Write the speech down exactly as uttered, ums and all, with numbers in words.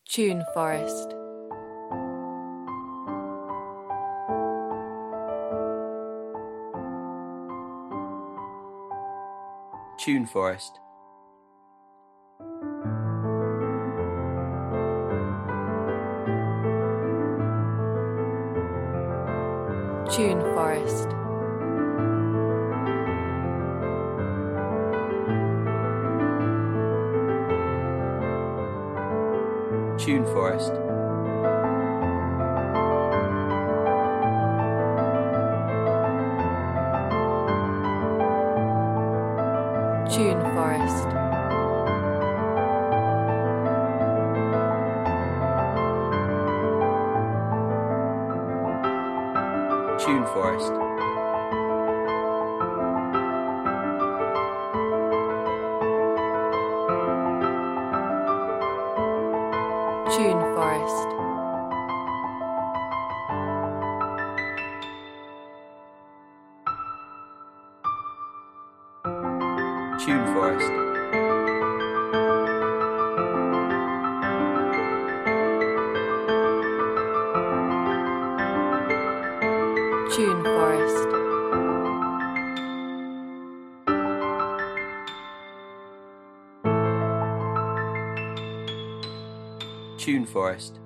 Tune Forest. Tune Forest. Tune Forest. Tune Forest. Tune Forest. Tune Forest. Tune Forest. Tune Forest. Tune Forest. Tune Forest.